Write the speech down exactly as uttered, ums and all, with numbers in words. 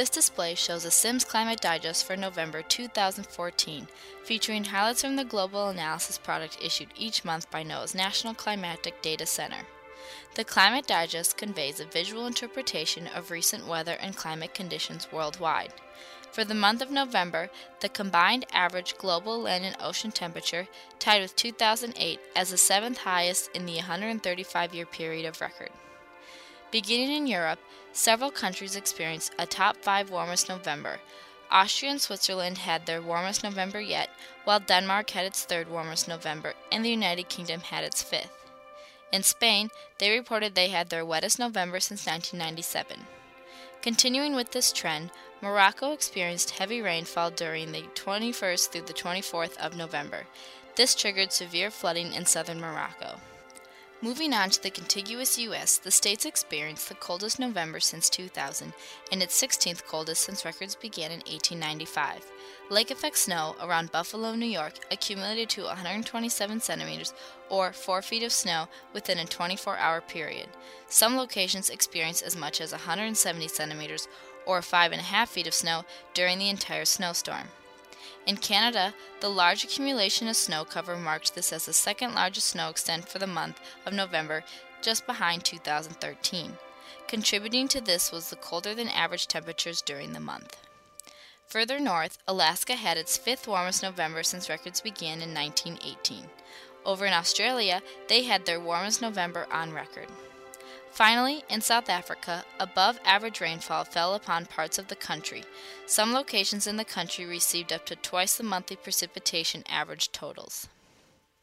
This display shows a Sims Climate Digest for November two thousand fourteen, featuring highlights from the global analysis product issued each month by NOAA's National Climatic Data Center. The Climate Digest conveys a visual interpretation of recent weather and climate conditions worldwide. For the month of November, the combined average global land and ocean temperature tied with two thousand eight as the seventh highest in the one hundred thirty-five year period of record. Beginning in Europe, several countries experienced a top five warmest November. Austria and Switzerland had their warmest November yet, while Denmark had its third warmest November, and the United Kingdom had its fifth. In Spain, they reported they had their wettest November since nineteen ninety-seven. Continuing with this trend, Morocco experienced heavy rainfall during the twenty-first through the twenty-fourth of November. This triggered severe flooding in southern Morocco. Moving on to the contiguous U S, the states experienced the coldest November since two thousand and its sixteenth coldest since records began in eighteen ninety-five. Lake effect snow around Buffalo, New York accumulated to one hundred twenty-seven centimeters or four feet of snow within a twenty-four hour period. Some locations experienced as much as one hundred seventy centimeters or five and a half feet of snow during the entire snowstorm. In Canada, the large accumulation of snow cover marked this as the second largest snow extent for the month of November, just behind two thousand thirteen. Contributing to this was the colder than average temperatures during the month. Further north, Alaska had its fifth warmest November since records began in nineteen eighteen. Over in Australia, they had their warmest November on record. Finally, in South Africa, above average rainfall fell upon parts of the country. Some locations in the country received up to twice the monthly precipitation average totals.